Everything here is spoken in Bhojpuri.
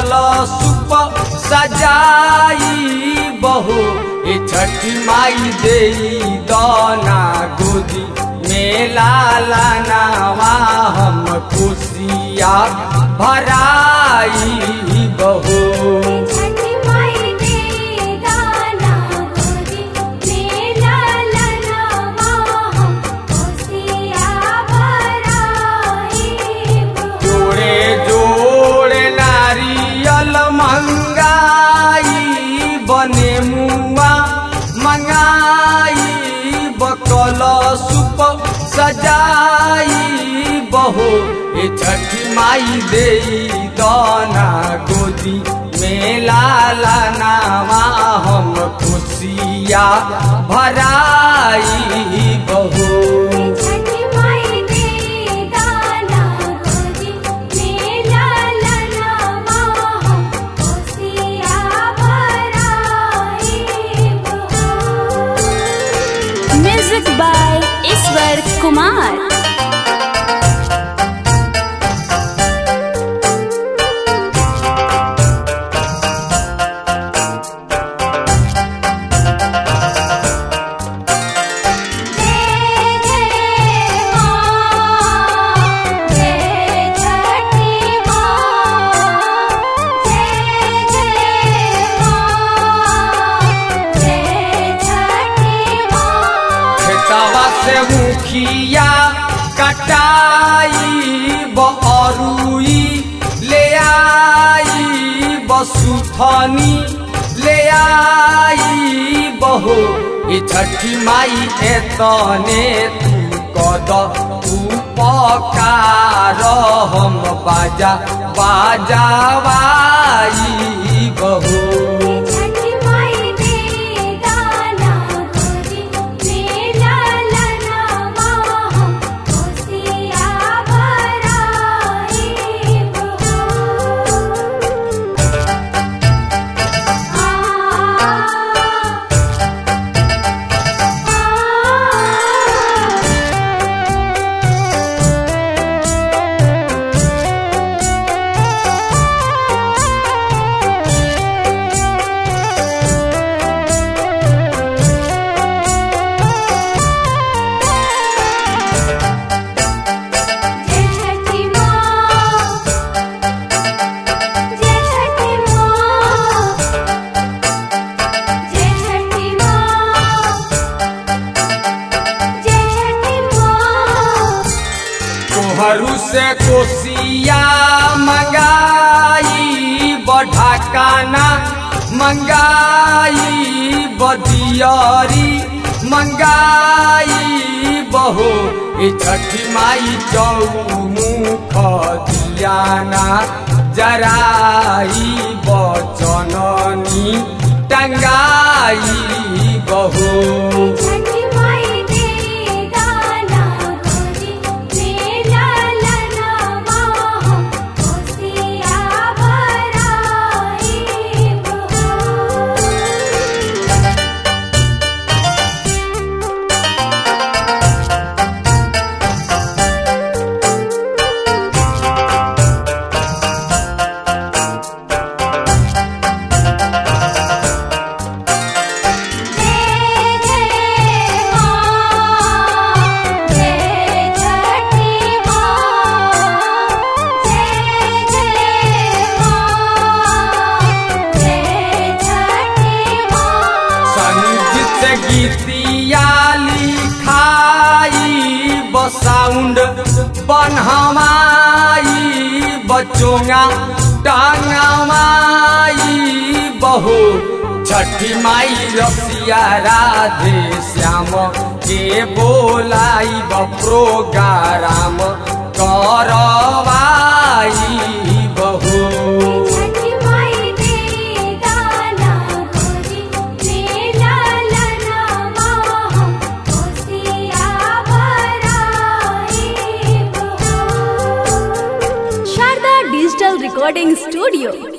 सुप सजाई बहो ए छठी माई दे दाना गोदी मेला लानावा हम खुशिया भराई बहो बने मुआ मंगाई बकल सुप सजाई बहो ए छठी माई दे दाना गोदी मेला लानावा हम खुशिया भराई बहो by ईश्वर कुमार। से मुखिया कटाई बरुई ले आई बसुथनी ले आई बहो ए छठी माई एतने तू कद उपकार हम बाजा बाजावाई बहो हरू से कोसिया मंगाई बढ़ाकाना मंगाई बदियारी मंगाई बहो ए छठी माई चौमुख दियाना जराई बचननी टंगाई बहो गीतिया लिखाई बसाउंड बनहमाई बचोंगा टांगमाई बहो छठी माई रसिया राधे श्याम के बोलाई प्रोग्राम करवाई बहो Sharda Digital Recording Studio।